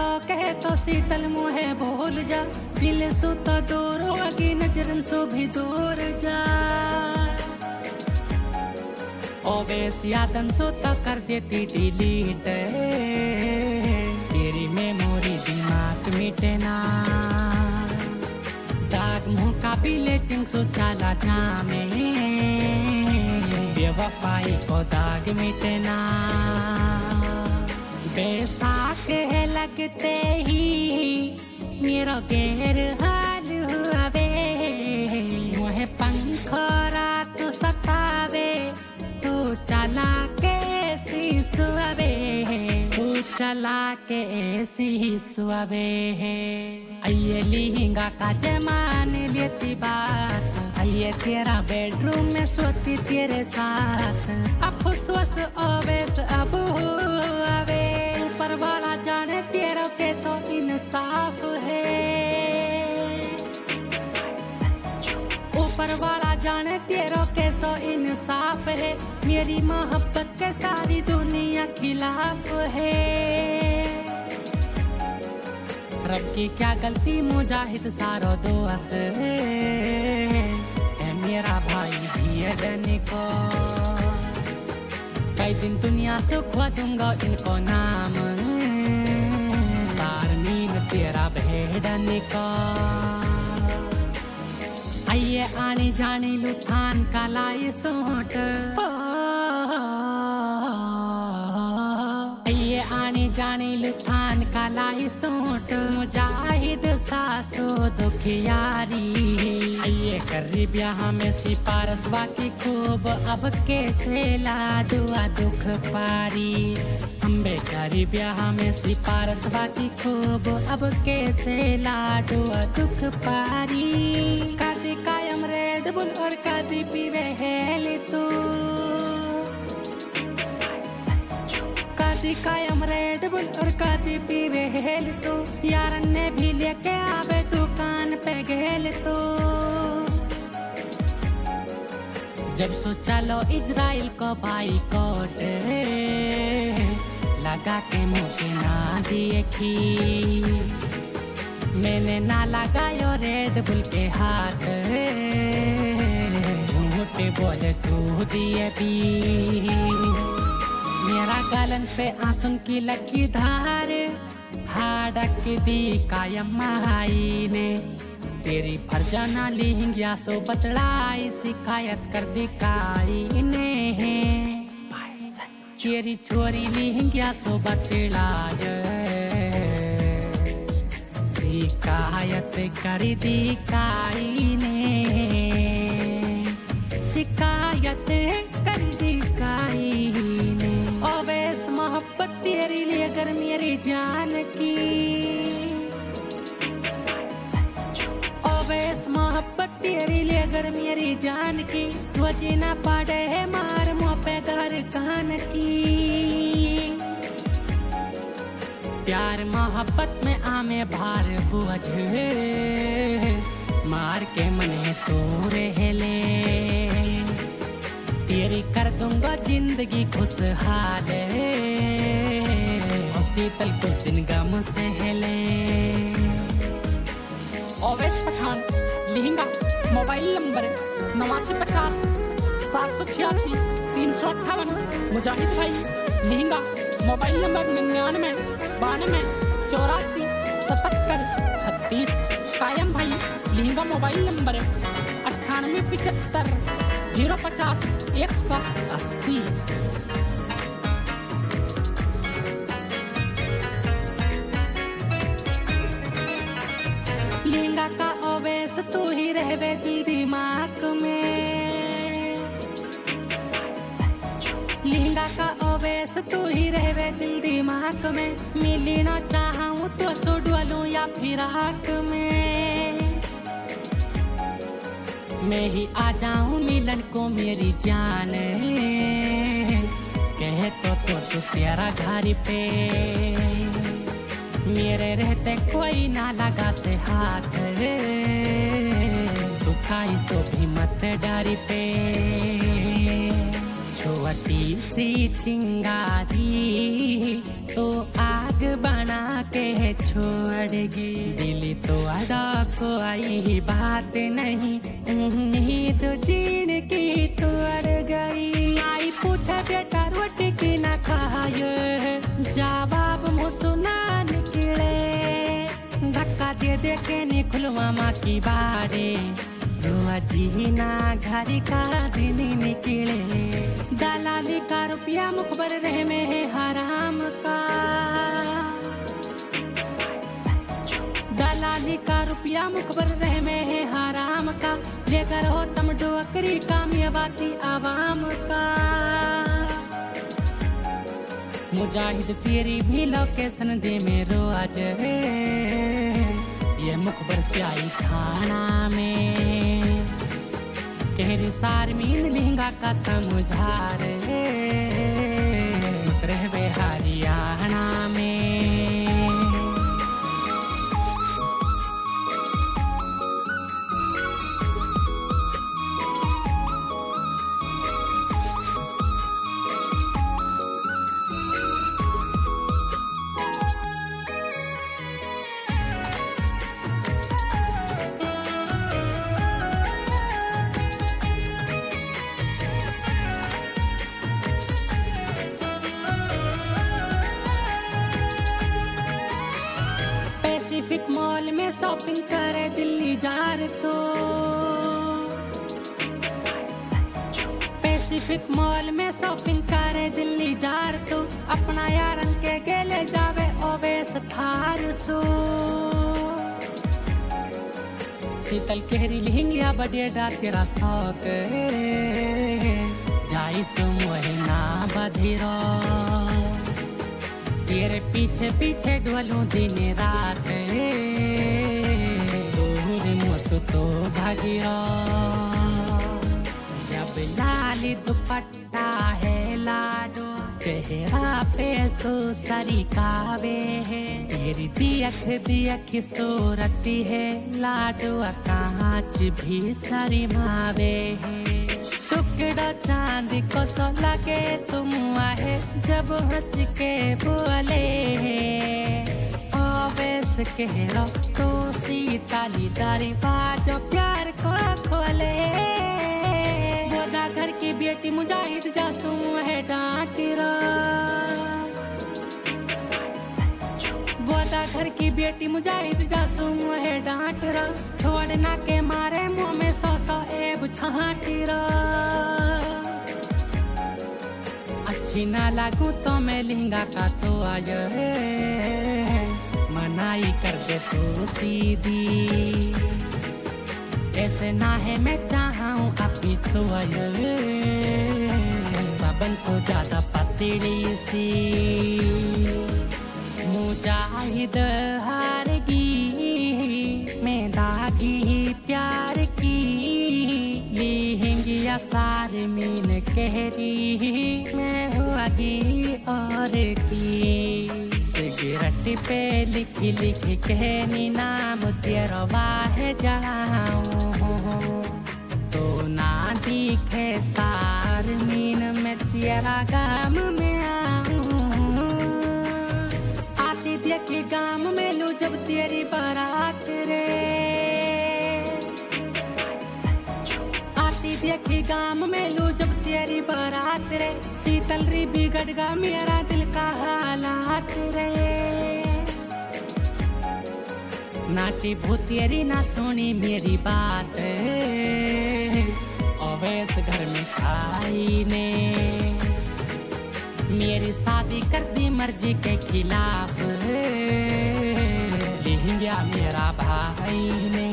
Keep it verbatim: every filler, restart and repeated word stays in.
कहे तो शीतल मुहे भूल जा, दिल सो तो दूर होगी नजरन सो भी दूर जा। ओवेस यादन सो तो कर देती डिलीट, तेरी मेमोरी दिमाग मिटे ना। दाग मुँह का पीले चिंग सो चाला जामे, बेवफाई को दाग मिटे ना। बेसाख है लगते ही मेरा गैर हाल हुआ वे, मुहे पंखोरा तू सतावे, तू चला के सुआवे, तू चला के सुआवे। आइए लिहिंगा का जमान लेती बात, आइए तेरा बेडरूम में सोती तेरे साथ। अफसोस ओवेस अब हुआवे, ऊपर वाला जाने तेरा कैसो इंसाफ है। ऊपर वाला जाने तेरा कैसो इंसाफ है, मेरी मोहब्बत के सारी दुनिया खिलाफ है। रब की क्या गलती मुजाहिद सारो दोस्त है, मेरा भाई भी को। कई दिन दुनिया से खो दूंगा इनको नाम, सारनीन तेरा भेड़न को। आइए आने जाने लुथान का लाई सोट, आइए आने जाने लुथान का लाई सोट। मुजाहिद सासो दुखियारी, आइए कर ब्याह में सिपारस वाकी खूब, अब कैसे लाडुआ दुख पारी। अम्बे करी ब्याह में सिपारस वाकी खूब, अब कैसे लाडुआ दुख पारी। कादी कायम रेड बुल और कादी पीवे हेल तू, कादी कायम रेड बुल और कादी पीवे हेल तू। यारन ने भी लेके आवे दुकान पे गेल तो। जब सोचा लो इजराइल को बाइकॉट, लगा के मुझे ना दिए खी, मैंने ना लगायो रेड बुल के हाथ, झूठे बोले तू दिए भी। मेरा गलन पे आंसू की लगी धार, हाडक दी कायम महाई ने, तेरी फरजाना लिहिंगिया सो बतलाई, शिकायत कर दी काई ने। तेरी छोरी लिहिंगिया सो बतलाई, शिकायत कर दी काई ने, शिकायत कर दी काई ने। ओवेस मोहब्बत तेरी लिए अगर मेरी जान की, ओवेस मोहब्बत तेरी लिए अगर मेरी जान की, वो जीना पड़े है मार मुँह पे घर कान की। प्यार मोहब्बत में आमे भार बुझ, मार के मने तो रहले, तेरी कर दूंगा जिंदगी खुशहाल, शीतल कुछ दिन गम से हिले। ओवेस पठान लिहिंगा मोबाइल नंबर नवासी पचास सात सौ छियासी तीन सौ अट्ठावन। मुजाहिद भाई लिहिंगा मोबाइल नंबर निन्यानवे बानवे चौरासी सतहत्तर छत्तीस। कायम भाई लिहिंगा मोबाइल नंबर अट्ठानवे पिचहत्तर जीरो पचास एक सौ अस्सी। लिहिंगा का ओवेस तू ही रहवे दिल दिमाग में, लिहिंगा का ओवेस तू ही रहवे दिल दिमाग में। मिली ना चाहूँ तो सुडवलूं या फिराक में, मैं ही आ जाऊं मिलन को मेरी जान, कहे तो तो सु तेरा घर पे, मेरे रहते कोई ना लगा से हाथ, तू खाई सो भी मत डारी पे। छोटी सी चिंगारी तो आग बना के छोड़गी। दिल तो अदा को आई बात नहीं, उम्मीद जीण की तोड़ गई। आई पूछा बेटा रोटी की ना खाए, जवाब मुँह सुना निकले। धक्का दे दे के निकलो मामा की बारे, जीना घर का दिन निकले। दलाली का रुपया मुखबर रहे में है हराम का, दलाली का रुपया मुखबर रहे में है हराम का। लेकर हो तुम डोकरी कामयाबाती आवाम का। मुजाहिद तेरी भी लोकेशन दे मेरो आज, ये मुखबर से आई थाना में। कहरी सारमीन लिंगा का समझा रे, रहवे हरियाणा में। पैसिफिक मॉल में शॉपिंग करे दिल्ली जार तो, पैसिफिक मॉल में शॉपिंग करे दिल्ली जार तो। अपना यारन के गेले जावे ओवेस थार सो। शीतल केहरी लिहिंगिया बडेडा तेरा शौक, जाई सो मोहिना बधिरो। तेरे पीछे पीछे ढोलूं दिन रात, दूर मुझसे तो भागियो। जब लाली दुपट्टा है लाडो, चेहरा पे सो सरी कावे है। तेरी दियख दियख सोरती है लाडो, कांच भी सरी मावे है। टुकड़ा चांद को सो लगे तुम आहे, जब हंस के बोले। ओवेस कहरो तो सीताली दरवाजा प्यार को खोले। बोदा घर की बेटी मुजाहिद जासू है डांट रो, बोदा घर की बेटी मुजाहिद जासू है डांट रो। छोड़ना के मारे मुँह में सौ सौ एब छाट रो। अच्छी ना लागू तो मैं लिंगा का तो आज, मनाई कर दे तू सीधी। ऐसे ना है मैं चाहूँ अभी तो आये, सबन सो ज्यादा पतली सी। मुजाहिद हारगी मैं दागी प्यार की। लिहिंगिया सारमीन कहरी मैं हुआगी और की। सिगरेट पे लिख लिख कहनी नाम तेरा वाह जड़ाऊं, तो ना दिखे सारमीन में तेरा गाम में आऊं। आती देखी गाम में लू जब तेरी बारात रे, आती देखी गाम में लू जब तेरी बारात रे। शीतल री बिगड़ गा मेरा दिल का हालात रे। नाटी भूतेरी ना सुनी मेरी बात, ओवेस घर में खाई ने। मेरी शादी कर दी मर्जी के खिलाफ, लिहिंगिया मेरा भाई ने।